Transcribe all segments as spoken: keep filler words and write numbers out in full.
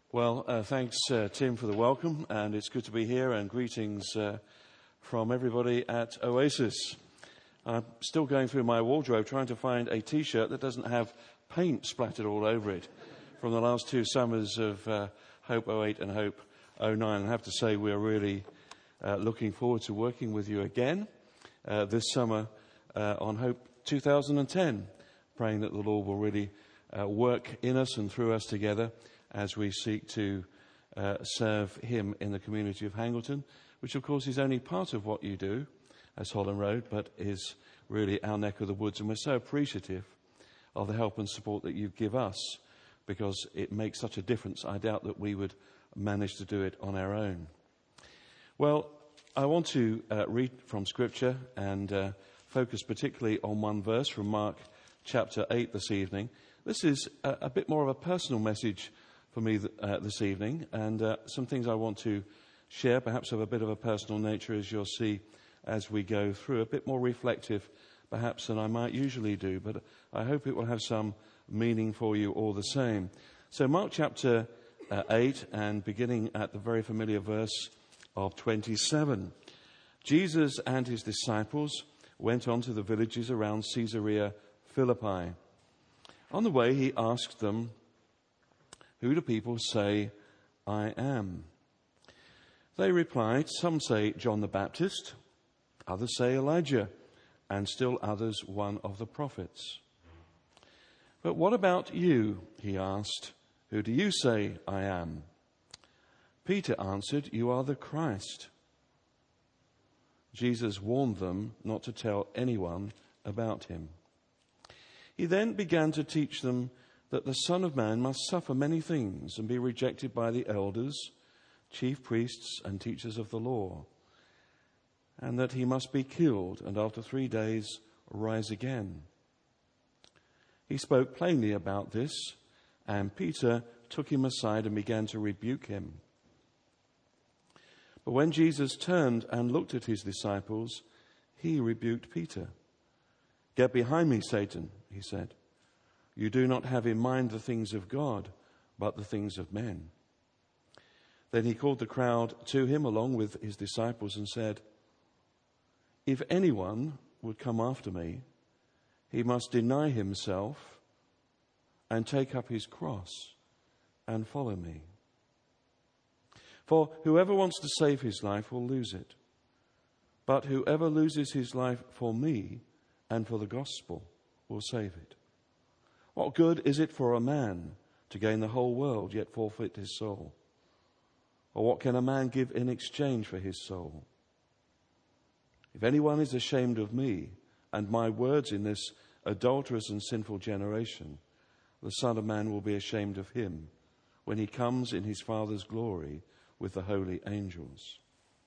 Well, uh, thanks, uh, Tim, for the welcome, and it's good to be here, and greetings uh, from everybody at Oasis. I'm still going through my wardrobe trying to find a T-shirt that doesn't have paint splattered all over it from the last two summers of uh, Hope oh eight and Hope oh nine. I have to say we're really uh, looking forward to working with you again uh, this summer uh, on Hope two thousand ten, praying that the Lord will really uh, work in us and through us together as we seek to uh, serve him in the community of Hangleton, which of course is only part of what you do as Holland Road, but is really our neck of the woods. And we're so appreciative of the help and support that you give us, because it makes such a difference. I doubt that we would manage to do it on our own. Well, I want to uh, read from Scripture and uh, focus particularly on one verse from Mark chapter eight this evening. This is a, a bit more of a personal message for me th- uh, this evening, and uh, some things I want to share, perhaps of a bit of a personal nature, as you'll see as we go through, a bit more reflective perhaps than I might usually do, but I hope it will have some meaning for you all the same. So Mark chapter uh, eight, and beginning at the very familiar verse of twenty-seven. Jesus and his disciples went on to the villages around Caesarea Philippi. On the way he asked them, "Who do people say I am?" They replied, "Some say John the Baptist, others say Elijah, and still others one of the prophets." "But what about you?" he asked. "Who do you say I am?" Peter answered, "You are the Christ." Jesus warned them not to tell anyone about him. He then began to teach them that the Son of Man must suffer many things and be rejected by the elders, chief priests, and teachers of the law, and that he must be killed and after three days rise again. He spoke plainly about this, and Peter took him aside and began to rebuke him. But when Jesus turned and looked at his disciples, he rebuked Peter. "Get behind me, Satan," he said. "You do not have in mind the things of God, but the things of men." Then he called the crowd to him along with his disciples and said, "If anyone would come after me, he must deny himself and take up his cross and follow me. For whoever wants to save his life will lose it. But whoever loses his life for me and for the gospel will save it. What good is it for a man to gain the whole world yet forfeit his soul? Or what can a man give in exchange for his soul? If anyone is ashamed of me and my words in this adulterous and sinful generation, the Son of Man will be ashamed of him when he comes in his Father's glory with the holy angels."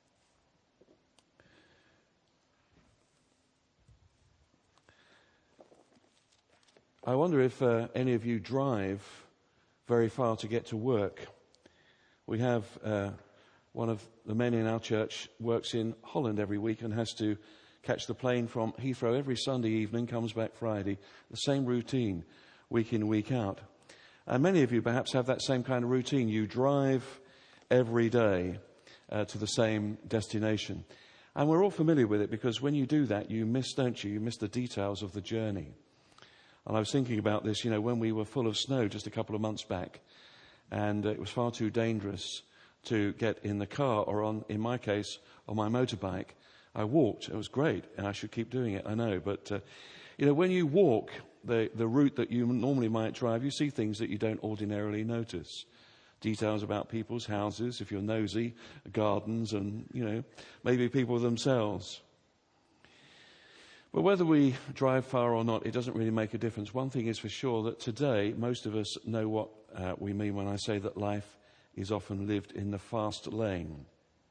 I wonder if uh, any of you drive very far to get to work. We have uh, one of the men in our church works in Holland every week and has to catch the plane from Heathrow every Sunday evening, comes back Friday, the same routine, week in, week out. And many of you perhaps have that same kind of routine. You drive every day uh, to the same destination. And we're all familiar with it, because when you do that, you miss, don't you? You miss the details of the journey. And I was thinking about this, you know, when we were full of snow just a couple of months back, and uh, it was far too dangerous to get in the car, or on, in my case, on my motorbike. I walked. It was great, and I should keep doing it, I know. But, uh, you know, when you walk the, the route that you normally might drive, you see things that you don't ordinarily notice. Details about people's houses, if you're nosy, gardens, and, you know, maybe people themselves. But whether we drive far or not, it doesn't really make a difference. One thing is for sure, that today most of us know what uh, we mean when I say that life is often lived in the fast lane.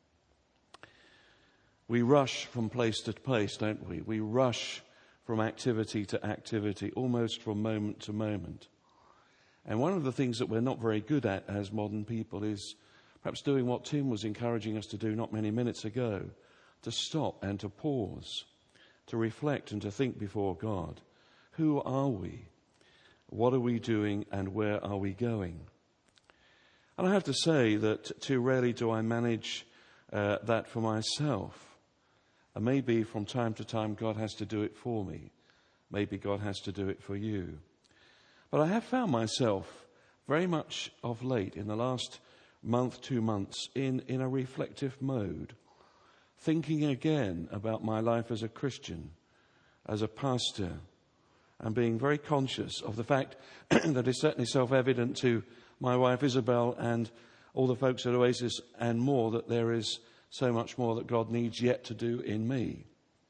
We rush from place to place, don't we? We rush from activity to activity, almost from moment to moment. And one of the things that we're not very good at as modern people is perhaps doing what Tim was encouraging us to do not many minutes ago, to stop and to pause, to reflect and to think before God. Who are we? What are we doing, and where are we going? And I have to say that too rarely do I manage uh, that for myself. And maybe from time to time God has to do it for me. Maybe God has to do it for you. But I have found myself very much of late, in the last month, two months, in, in a reflective mode, thinking again about my life as a Christian, as a pastor, and being very conscious of the fact that it's certainly self-evident to my wife Isabel and all the folks at Oasis and more, that there is so much more that God needs yet to do in me.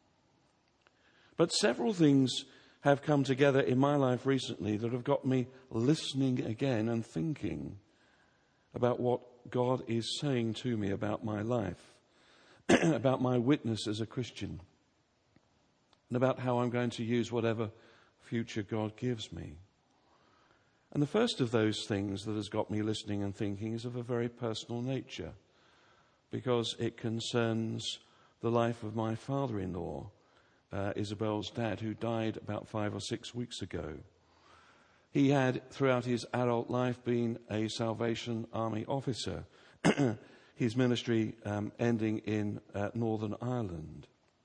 But several things have come together in my life recently that have got me listening again and thinking about what God is saying to me about my life, about my witness as a Christian, and about how I'm going to use whatever future God gives me. And the first of those things that has got me listening and thinking is of a very personal nature, because it concerns the life of my father-in-law, uh, Isabel's dad, who died about five or six weeks ago. He had, throughout his adult life, been a Salvation Army officer, his ministry um, ending in uh, Northern Ireland.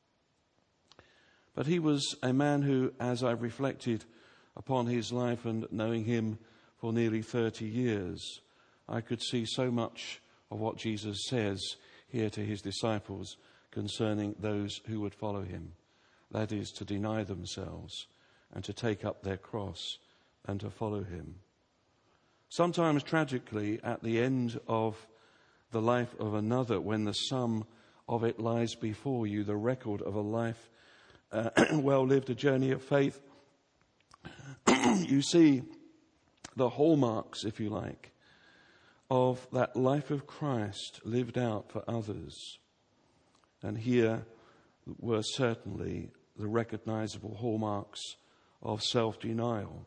But he was a man who, as I reflected upon his life and knowing him for nearly thirty years, I could see so much of what Jesus says here to his disciples concerning those who would follow him. That is, to deny themselves and to take up their cross and to follow him. Sometimes tragically, at the end of the life of another, when the sum of it lies before you, the record of a life uh, well lived, a journey of faith, you see the hallmarks, if you like, of that life of Christ lived out for others. And here were certainly the recognizable hallmarks of self-denial.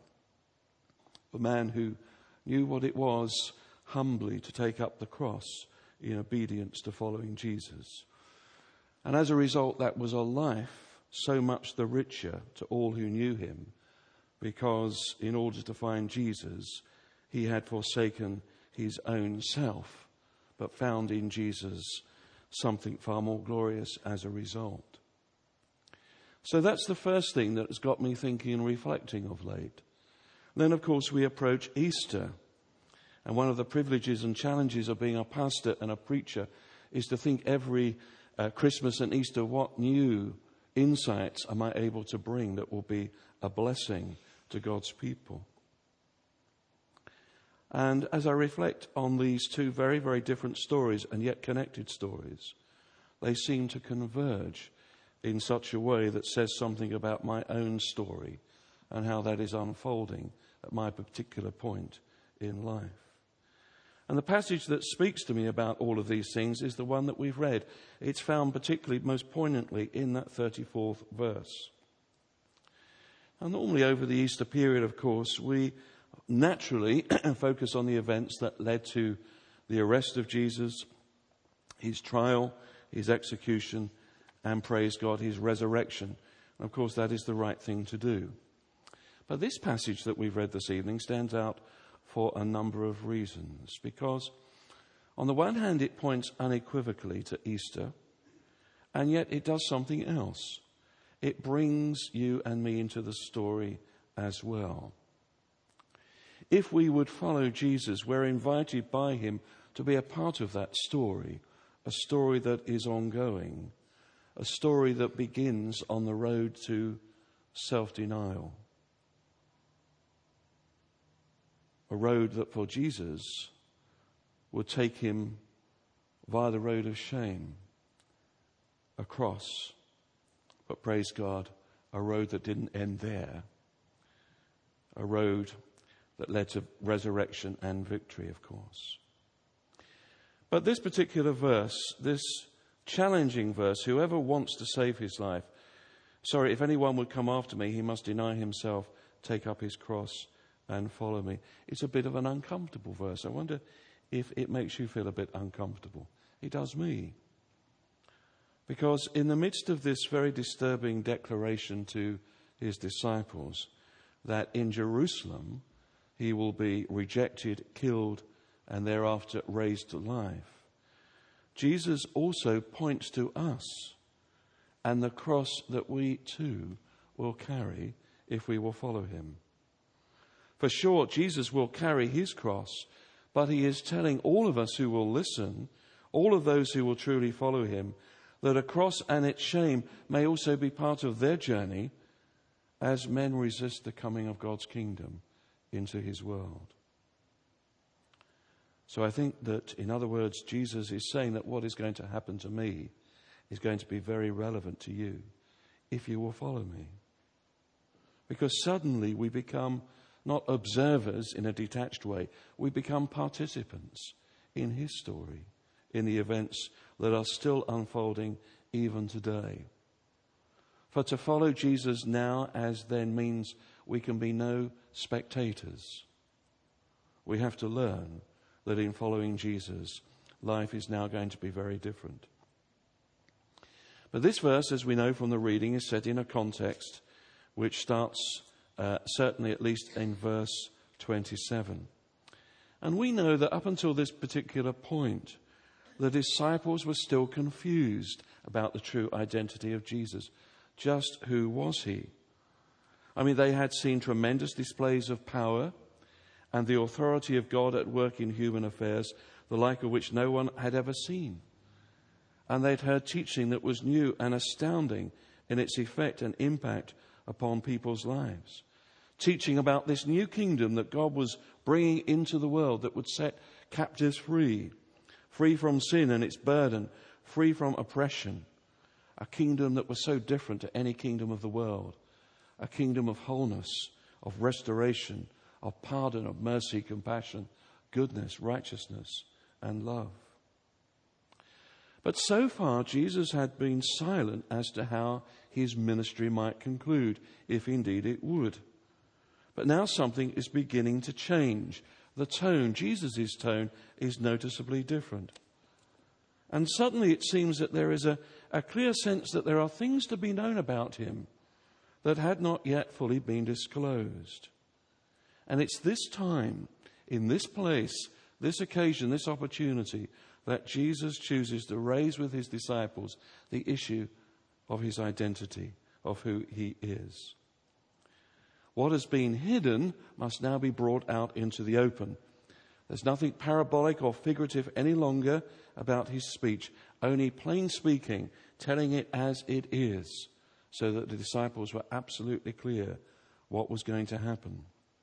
A man who knew what it was humbly to take up the cross in obedience to following Jesus. And as a result, that was a life so much the richer to all who knew him, because in order to find Jesus, he had forsaken his own self, but found in Jesus something far more glorious as a result. So that's the first thing that has got me thinking and reflecting of late. Then, of course, we approach Easter. And one of the privileges and challenges of being a pastor and a preacher is to think every uh, Christmas and Easter, what new insights am I able to bring that will be a blessing to God's people? And as I reflect on these two very, very different stories and yet connected stories, they seem to converge in such a way that says something about my own story and how that is unfolding at my particular point in life. And the passage that speaks to me about all of these things is the one that we've read. It's found particularly, most poignantly, in that thirty-fourth verse. And normally over the Easter period, of course, we naturally focus on the events that led to the arrest of Jesus, his trial, his execution, and, praise God, his resurrection. And of course, that is the right thing to do. But this passage that we've read this evening stands out for a number of reasons. Because on the one hand, it points unequivocally to Easter, and yet it does something else. It brings you and me into the story as well. If we would follow Jesus, we're invited by him to be a part of that story, a story that is ongoing, a story that begins on the road to self-denial. A road that for Jesus would take him via the road of shame, a cross. But praise God, a road that didn't end there. A road that led to resurrection and victory, of course. But this particular verse, this challenging verse, whoever wants to save his life, sorry, if anyone would come after me, he must deny himself, take up his cross, and follow me. It's a bit of an uncomfortable verse. I wonder if it makes you feel a bit uncomfortable. It does me. Because in the midst of this very disturbing declaration to his disciples that in Jerusalem he will be rejected, killed, and thereafter raised to life, Jesus also points to us and the cross that we too will carry if we will follow him. For sure, Jesus will carry his cross, but he is telling all of us who will listen, all of those who will truly follow him, that a cross and its shame may also be part of their journey as men resist the coming of God's kingdom into his world. So I think that, in other words, Jesus is saying that what is going to happen to me is going to be very relevant to you if you will follow me. Because suddenly we become not observers in a detached way, we become participants in his story, in the events that are still unfolding even today. For to follow Jesus now as then means we can be no spectators. We have to learn that in following Jesus, life is now going to be very different. But this verse, as we know from the reading, is set in a context which starts uh, certainly at least in verse twenty-seven. And we know that up until this particular point, the disciples were still confused about the true identity of Jesus. Just who was he? I mean, they had seen tremendous displays of power and the authority of God at work in human affairs, the like of which no one had ever seen. And they'd heard teaching that was new and astounding in its effect and impact upon people's lives. Teaching about this new kingdom that God was bringing into the world that would set captives free, free from sin and its burden, free from oppression. A kingdom that was so different to any kingdom of the world. A kingdom of wholeness, of restoration, of pardon, of mercy, compassion, goodness, righteousness, and love. But so far, Jesus had been silent as to how his ministry might conclude, if indeed it would. But now something is beginning to change. The tone, Jesus' tone, is noticeably different. And suddenly it seems that there is a, a clear sense that there are things to be known about him that had not yet fully been disclosed. And it's this time, in this place, this occasion, this opportunity, that Jesus chooses to raise with his disciples the issue of his identity, of who he is. What has been hidden must now be brought out into the open. There's nothing parabolic or figurative any longer about his speech, only plain speaking, telling it as it is, so that the disciples were absolutely clear what was going to happen.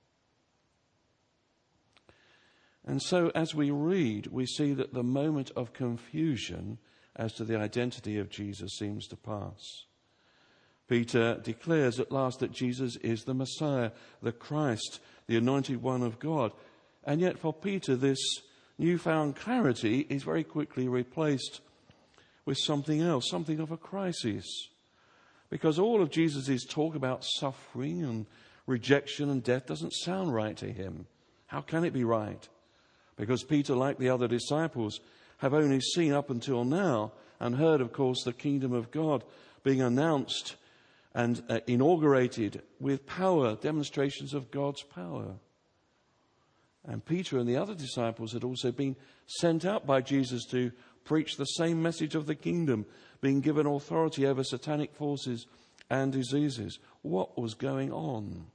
And so as we read, we see that the moment of confusion as to the identity of Jesus seems to pass. Peter declares at last that Jesus is the Messiah, the Christ, the anointed one of God. And yet for Peter, this newfound clarity is very quickly replaced with something else, something of a crisis. Because all of Jesus' talk about suffering and rejection and death doesn't sound right to him. How can it be right? Because Peter, like the other disciples, have only seen up until now and heard, of course, the kingdom of God being announced and uh, inaugurated with power, demonstrations of God's power. And Peter and the other disciples had also been sent out by Jesus to preach the same message of the kingdom, being given authority over satanic forces and diseases. What was going on?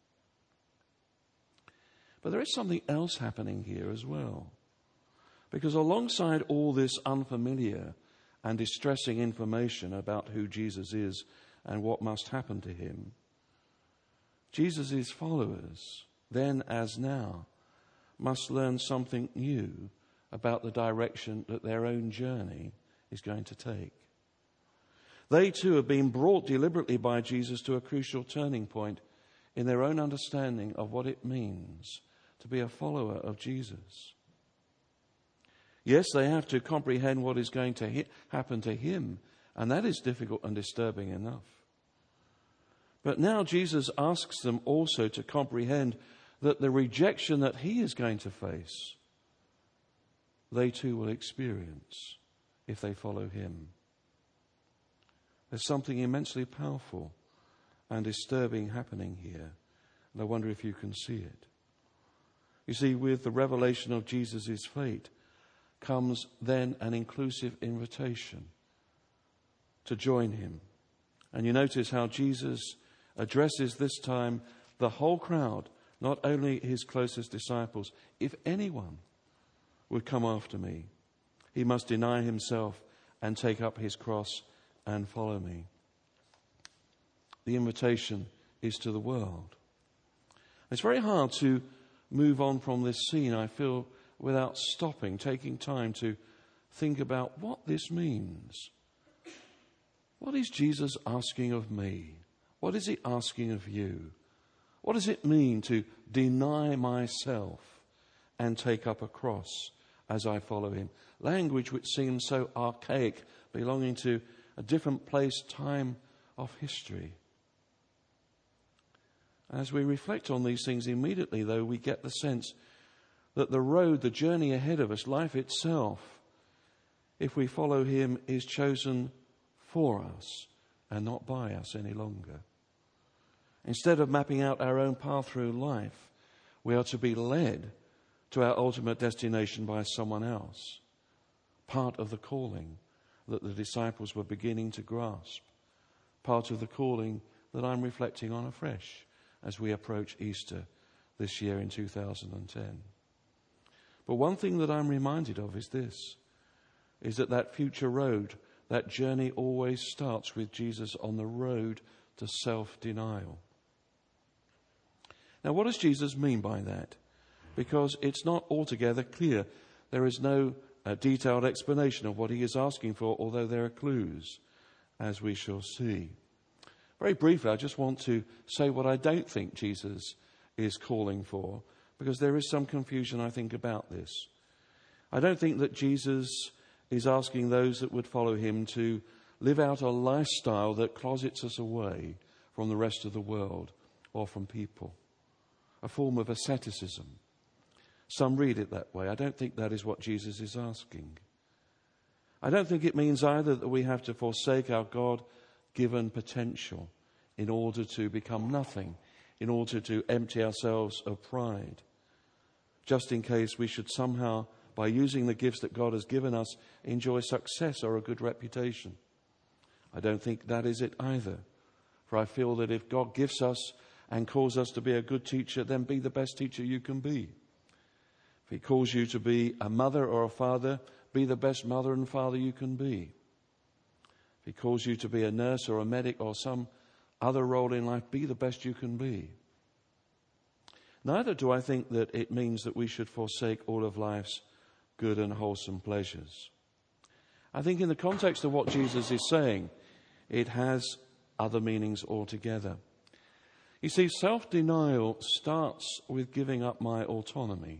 But there is something else happening here as well. Because alongside all this unfamiliar and distressing information about who Jesus is and what must happen to him, Jesus' followers, then as now, must learn something new about the direction that their own journey is going to take. They too have been brought deliberately by Jesus to a crucial turning point in their own understanding of what it means to be a follower of Jesus. Yes, they have to comprehend what is going to hit, happen to him, and that is difficult and disturbing enough. But now Jesus asks them also to comprehend that the rejection that he is going to face, they too will experience if they follow him. There's something immensely powerful and disturbing happening here, and I wonder if you can see it. You see, with the revelation of Jesus' fate comes then an inclusive invitation to join him. And you notice how Jesus addresses this time the whole crowd, not only his closest disciples. If anyone would come after me, he must deny himself and take up his cross and follow me. The invitation is to the world. It's very hard to move on from this scene, I feel, without stopping, taking time to think about what this means. What is Jesus asking of me? What is he asking of you? What does it mean to deny myself and take up a cross as I follow him? Language which seems so archaic, belonging to a different place, time of history. As we reflect on these things immediately, though, we get the sense that the road, the journey ahead of us, life itself, if we follow him, is chosen for us and not by us any longer. Instead of mapping out our own path through life, we are to be led to our ultimate destination by someone else. Part of the calling that the disciples were beginning to grasp. Part of the calling that I'm reflecting on afresh as we approach Easter this year in two thousand ten. But one thing that I'm reminded of is this, is that that future road, that journey always starts with Jesus on the road to self-denial. Now, what does Jesus mean by that? Because it's not altogether clear. There is no uh, detailed explanation of what he is asking for, although there are clues, as we shall see. Very briefly, I just want to say what I don't think Jesus is calling for, because there is some confusion, I think, about this. I don't think that Jesus is asking those that would follow him to live out a lifestyle that closets us away from the rest of the world or from people. A form of asceticism. Some read it that way. I don't think that is what Jesus is asking. I don't think it means either that we have to forsake our God-given potential in order to become nothing, in order to empty ourselves of pride, just in case we should somehow, by using the gifts that God has given us, enjoy success or a good reputation. I don't think that is it either. For I feel that if God gives us and calls us to be a good teacher, then be the best teacher you can be. If he calls you to be a mother or a father, be the best mother and father you can be. If he calls you to be a nurse or a medic or some other role in life, be the best you can be. Neither do I think that it means that we should forsake all of life's good and wholesome pleasures. I think in the context of what Jesus is saying, it has other meanings altogether. You see, self-denial starts with giving up my autonomy,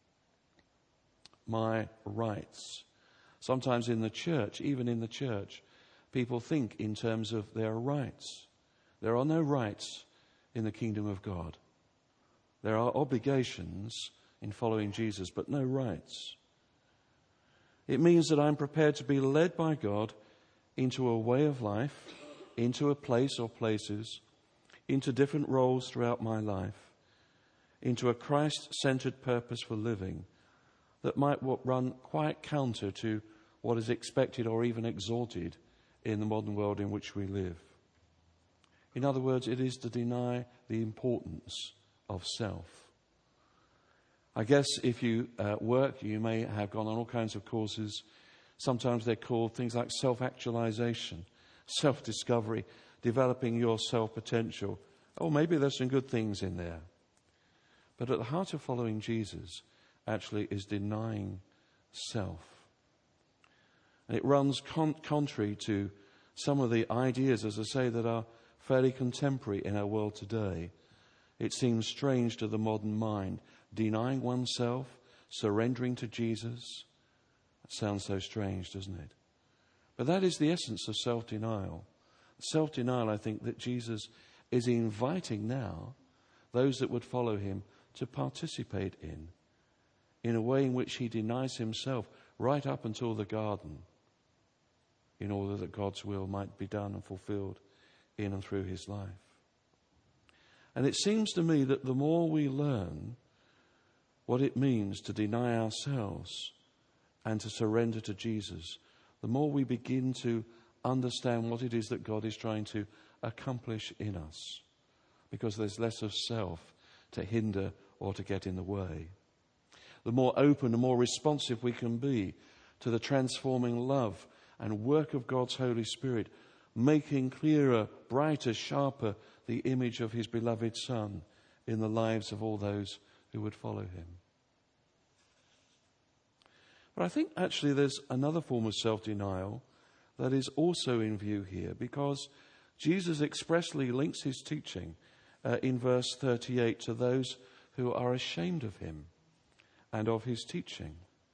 my rights. Sometimes in the church, even in the church, people think in terms of their rights. There are no rights in the kingdom of God. There are obligations in following Jesus, but no rights. It means that I'm prepared to be led by God into a way of life, into a place or places, into different roles throughout my life, into a Christ-centered purpose for living that might run quite counter to what is expected or even exalted in the modern world in which we live. In other words, it is to deny the importance of self. I guess if you uh, work, you may have gone on all kinds of courses. Sometimes they're called things like self-actualization, self-discovery, developing your self-potential. Oh, maybe there's some good things in there. But at the heart of following Jesus actually is denying self. And it runs con- contrary to some of the ideas, as I say, that are fairly contemporary in our world today. It seems strange to the modern mind. Denying oneself, surrendering to Jesus. That sounds so strange, doesn't it? But that is the essence of self-denial. Self-denial, I think, that Jesus is inviting now those that would follow him to participate in, in a way in which he denies himself right up until the garden, in order that God's will might be done and fulfilled in and through his life. And it seems to me that the more we learn what it means to deny ourselves and to surrender to Jesus, the more we begin to understand what it is that God is trying to accomplish in us, because there's less of self to hinder or to get in the way. The more open and more responsive we can be to the transforming love and work of God's Holy Spirit, making clearer, brighter, sharper the image of his beloved Son in the lives of all those who would follow him. But I think actually there's another form of self-denial that is also in view here, because Jesus expressly links his teaching uh, in verse thirty-eight to those who are ashamed of him and of his teaching.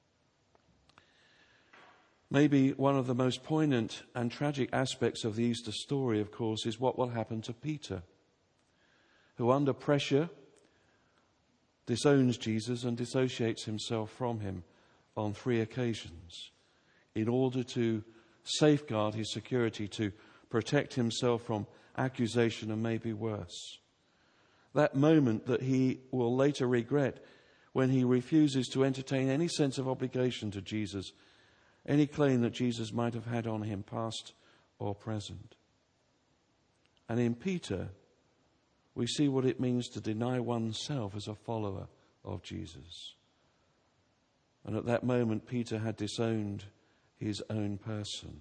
Maybe one of the most poignant and tragic aspects of the Easter story, of course, is what will happen to Peter, who under pressure disowns Jesus and dissociates himself from him on three occasions in order to safeguard his security, to protect himself from accusation and maybe worse. That moment that he will later regret when he refuses to entertain any sense of obligation to Jesus, any claim that Jesus might have had on him, past or present. And in Peter, we see what it means to deny oneself as a follower of Jesus. And at that moment, Peter had disowned his own person.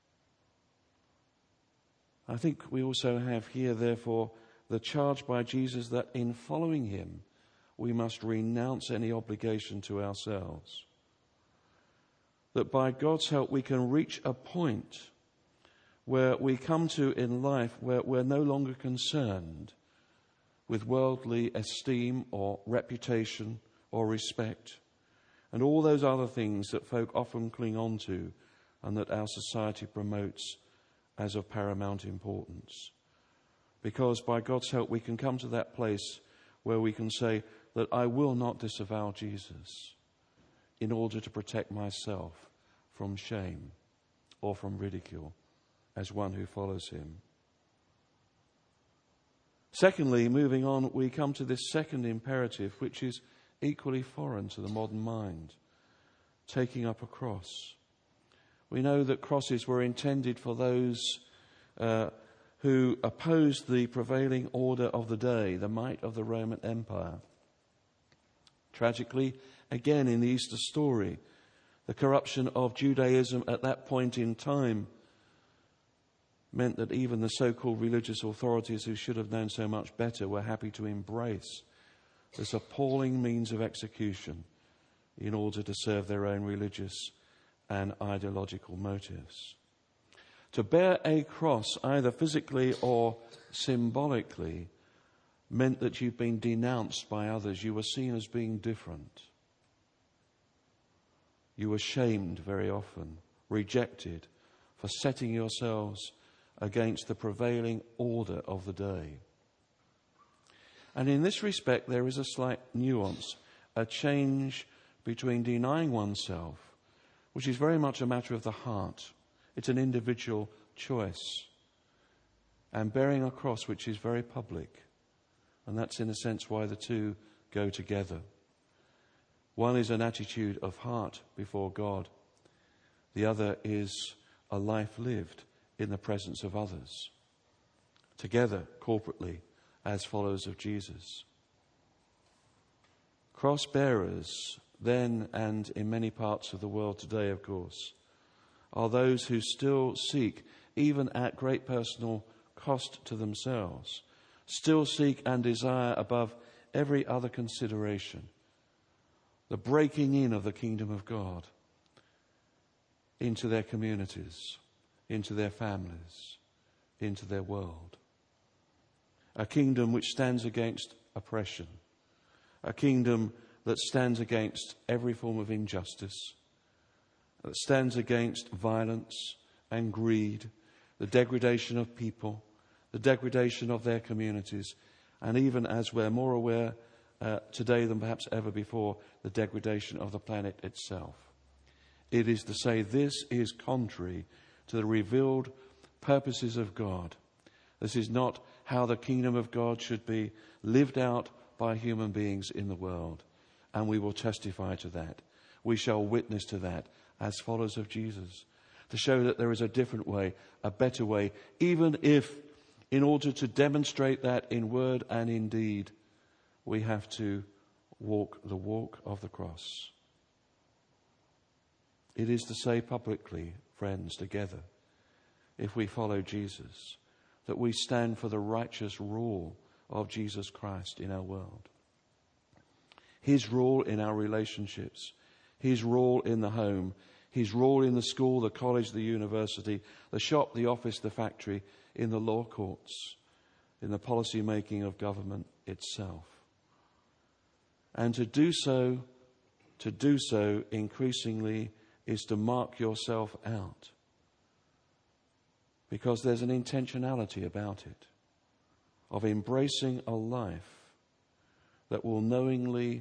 I think we also have here, therefore, the charge by Jesus that in following him, we must renounce any obligation to ourselves. That by God's help, we can reach a point where we come to in life where we're no longer concerned with worldly esteem or reputation or respect and all those other things that folk often cling on to and that our society promotes as of paramount importance. Because by God's help, we can come to that place where we can say that I will not disavow Jesus in order to protect myself from shame or from ridicule as one who follows him. Secondly, moving on, we come to this second imperative, which is equally foreign to the modern mind, taking up a cross. We know that crosses were intended for those uh, who opposed the prevailing order of the day, the might of the Roman Empire. Tragically, again in the Easter story, the corruption of Judaism at that point in time meant that even the so-called religious authorities who should have known so much better were happy to embrace this appalling means of execution in order to serve their own religious and ideological motives. To bear a cross, either physically or symbolically, meant that you've been denounced by others. You were seen as being different. You were shamed very often, rejected for setting yourselves against the prevailing order of the day. And in this respect, there is a slight nuance, a change between denying oneself, which is very much a matter of the heart. It's an individual choice. And bearing a cross, which is very public. And that's in a sense why the two go together. One is an attitude of heart before God. The other is a life lived in the presence of others. Together, corporately, as followers of Jesus. Cross bearers, then and in many parts of the world today, of course, are those who still seek, even at great personal cost to themselves, still seek and desire above every other consideration the breaking in of the kingdom of God into their communities, into their families, into their world. A kingdom which stands against oppression, a kingdom that stands against every form of injustice, that stands against violence and greed, the degradation of people, the degradation of their communities, and even, as we're more aware uh, today than perhaps ever before, the degradation of the planet itself. It is to say this is contrary to the revealed purposes of God. This is not how the kingdom of God should be lived out by human beings in the world. And we will testify to that. We shall witness to that as followers of Jesus, to show that there is a different way, a better way, even if, in order to demonstrate that in word and in deed, we have to walk the walk of the cross. It is to say publicly, friends, together, if we follow Jesus, that we stand for the righteous rule of Jesus Christ in our world. His rule in our relationships, his rule in the home, his role in the school, the college, the university, the shop, the office, the factory, in the law courts, in the policy making of government itself. And to do so, to do so increasingly is to mark yourself out. Because there's an intentionality about it, of embracing a life that will knowingly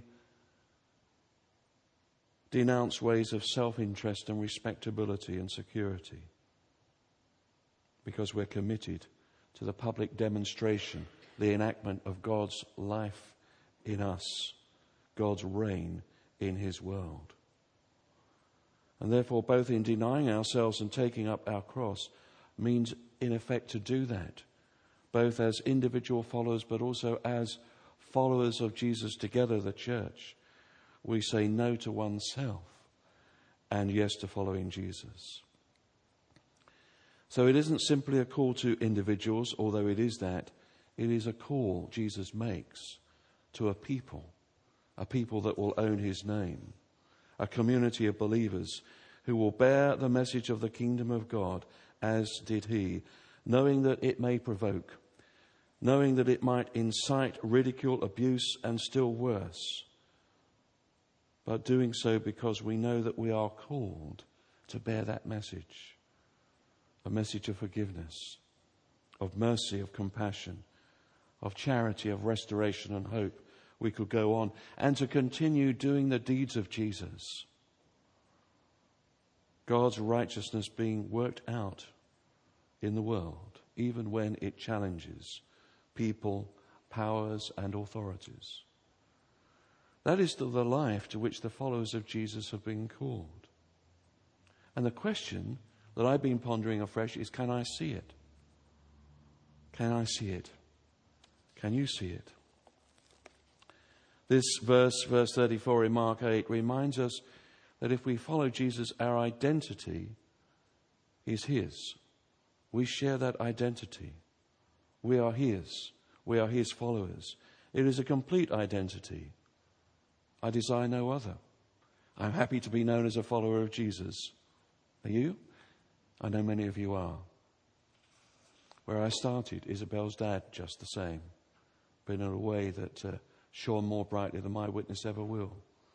denounce ways of self-interest and respectability and security, because we're committed to the public demonstration, the enactment of God's life in us, God's reign in his world. And therefore, both in denying ourselves and taking up our cross means, in effect, to do that, both as individual followers but also as followers of Jesus together, the church. We say no to oneself and yes to following Jesus. So it isn't simply a call to individuals, although it is that. It is a call Jesus makes to a people, a people that will own his name, a community of believers who will bear the message of the kingdom of God as did he, knowing that it may provoke, knowing that it might incite ridicule, abuse, and still worse, but doing so because we know that we are called to bear that message, a message of forgiveness, of mercy, of compassion, of charity, of restoration and hope. We could go on, and to continue doing the deeds of Jesus. God's righteousness being worked out in the world, even when it challenges people, powers, and authorities. That is the life to which the followers of Jesus have been called. And the question that I've been pondering afresh is, can I see it? Can I see it? Can you see it? This verse, verse thirty-four in Mark eight, reminds us that if we follow Jesus, our identity is his. We share that identity. We are his. We are his followers. It is a complete identity. I desire no other. I'm happy to be known as a follower of Jesus. Are you? I know many of you are. Where I started, Isabel's dad, just the same, but in a way that uh, shone more brightly than my witness ever will.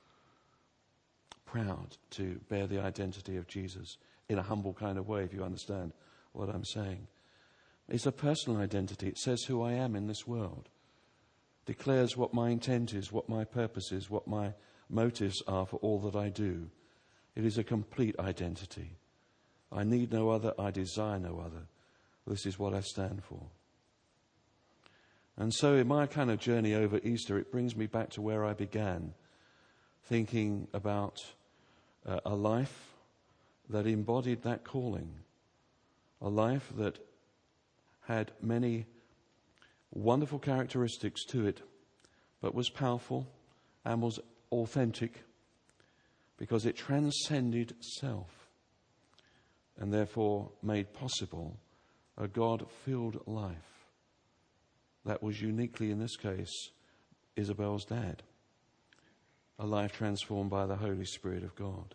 Proud to bear the identity of Jesus in a humble kind of way, if you understand what I'm saying. It's a personal identity. It says who I am in this world. Declares what my intent is, what my purpose is, what my motives are for all that I do. It is a complete identity. I need no other. I desire no other. This is what I stand for. And so in my kind of journey over Easter, it brings me back to where I began, thinking about uh, a life that embodied that calling, a life that had many wonderful characteristics to it, but was powerful and was authentic because it transcended self and therefore made possible a God-filled life that was uniquely, in this case, Isabel's dad, a life transformed by the Holy Spirit of God.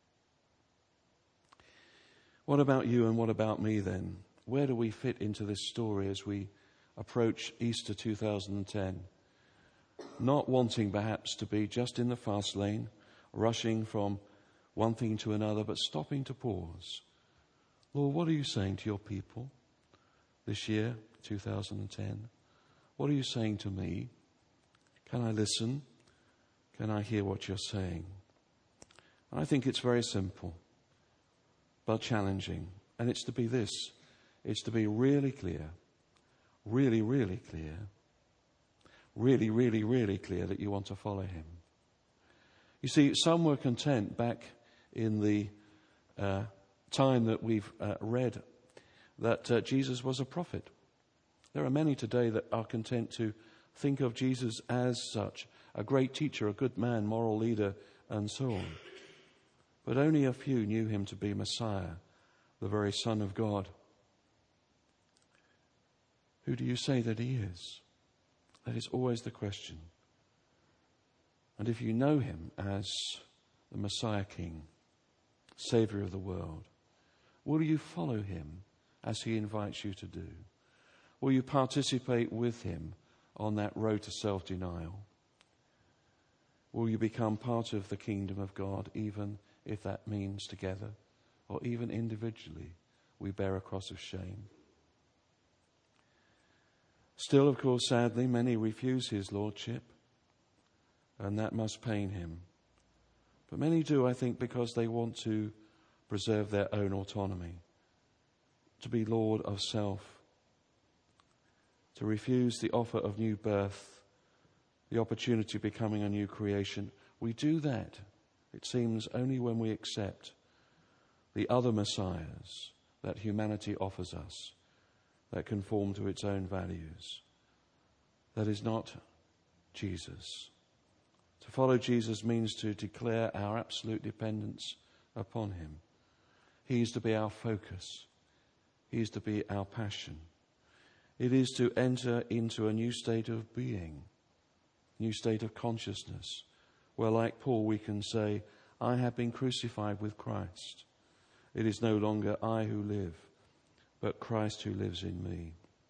What about you and what about me then? Where do we fit into this story as we approach Easter two thousand ten? Not wanting perhaps to be just in the fast lane, rushing from one thing to another, but stopping to pause. Lord, what are you saying to your people this year, two thousand ten? What are you saying to me? Can I listen? Can I hear what you're saying? I think it's very simple, but challenging. And it's to be this. It's to be really clear, really, really clear, really, really, really clear that you want to follow him. You see, some were content back in the uh, time that we've uh, read that uh, Jesus was a prophet. There are many today that are content to think of Jesus as such, a great teacher, a good man, moral leader, and so on. But only a few knew him to be Messiah, the very Son of God. Who do you say that he is? That is always the question. And if you know him as the Messiah King, Saviour of the world, will you follow him as he invites you to do? Will you participate with him on that road to self-denial? Will you become part of the kingdom of God, even if that means together or even individually we bear a cross of shame? Still, of course, sadly, many refuse his lordship, and that must pain him. But many do, I think, because they want to preserve their own autonomy, to be lord of self, to refuse the offer of new birth, the opportunity of becoming a new creation. We do that, it seems, only when we accept the other messiahs that humanity offers us, that conform to its own values. That is not Jesus. To follow Jesus means to declare our absolute dependence upon him. He is to be our focus. He is to be our passion. It is to enter into a new state of being, new state of consciousness, where, like Paul, we can say, I have been crucified with Christ. It is no longer I who live, but Christ who lives in me.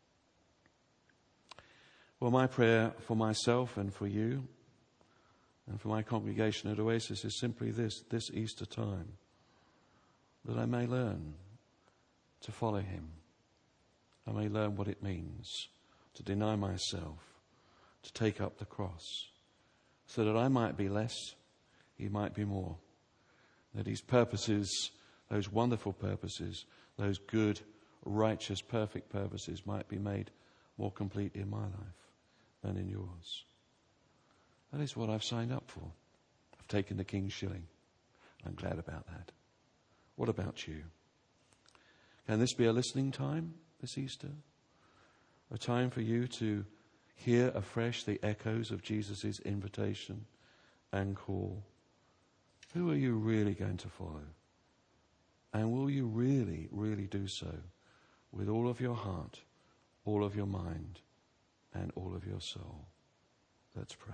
Well, my prayer for myself and for you and for my congregation at Oasis is simply this, this Easter time, that I may learn to follow him. I may learn what it means to deny myself, to take up the cross, so that I might be less, he might be more. That his purposes, those wonderful purposes, those good, righteous, perfect purposes might be made more complete in my life than in yours. That is what I've signed up for. I've taken the King's shilling. I'm glad about that. What about you? Can this be a listening time this Easter? A time for you to hear afresh the echoes of Jesus' invitation and call. Who are you really going to follow? And will you really, really do so with all of your heart, all of your mind, and all of your soul? Let's pray.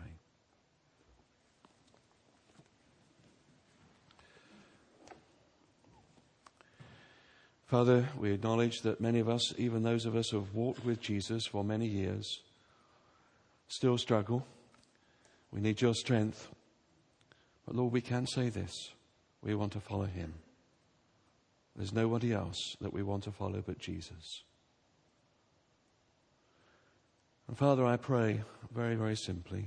Father, we acknowledge that many of us, even those of us who have walked with Jesus for many years, still struggle. We need your strength. But Lord, we can say this. We want to follow him. There's nobody else that we want to follow but Jesus. And Father, I pray very, very simply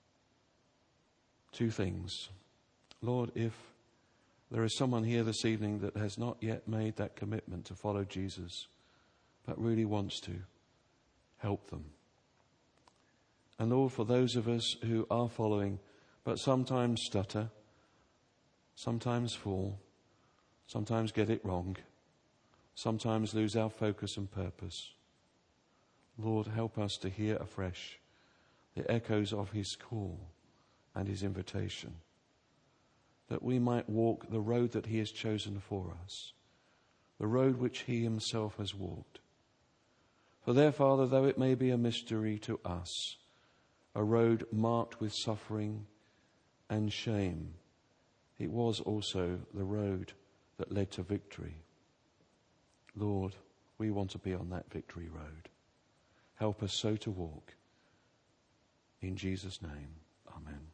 two things. Lord, if there is someone here this evening that has not yet made that commitment to follow Jesus, but really wants to, help them. And Lord, for those of us who are following, but sometimes stutter, sometimes fall, sometimes get it wrong, sometimes lose our focus and purpose, Lord, help us to hear afresh the echoes of his call and his invitation, that we might walk the road that he has chosen for us, the road which he himself has walked. For there, Father, though it may be a mystery to us, a road marked with suffering and shame, it was also the road that led to victory. Lord, we want to be on that victory road. Help us so to walk. In Jesus' name, amen.